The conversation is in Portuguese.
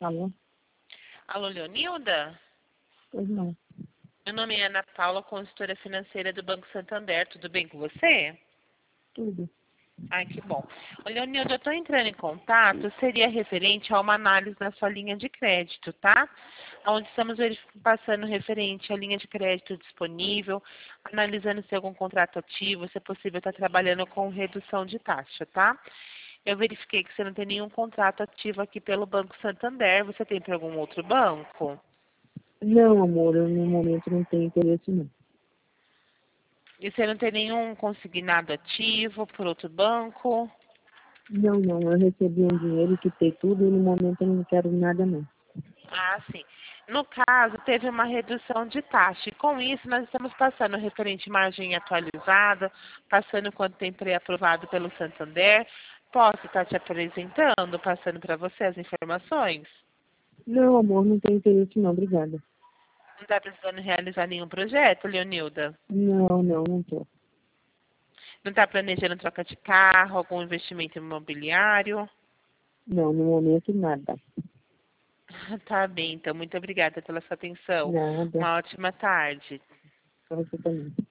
Alô? Alô, Leonilda? Pois não. Meu nome é Ana Paula, consultora financeira do Banco Santander. Tudo bem com você? Tudo. Ai, que bom. Ô, Leonilda, eu estou entrando em contato, seria referente a uma análise na sua linha de crédito, tá? Onde estamos passando referente à linha de crédito disponível, analisando se algum contrato ativo, se é possível estar trabalhando com redução de taxa, tá? Eu verifiquei que você não tem nenhum contrato ativo aqui pelo Banco Santander. Você tem para algum outro banco? Não, amor, eu no momento não tenho interesse não. E você não tem nenhum consignado ativo por outro banco? Não, eu recebi um dinheiro, quitei tudo e no momento eu não quero nada não. Ah, sim. No caso, teve uma redução de taxa. E com isso, nós estamos passando referente margem atualizada, passando quanto tem pré-aprovado pelo Santander. Posso estar te apresentando, passando para você as informações? Não, amor, não tenho interesse não, obrigada. Não está precisando realizar nenhum projeto, Leonilda? Não tô. Não está planejando troca de carro, algum investimento imobiliário? Não, no momento nada. Tá bem, então. Muito obrigada pela sua atenção. Nada. Uma ótima tarde. Pra você também.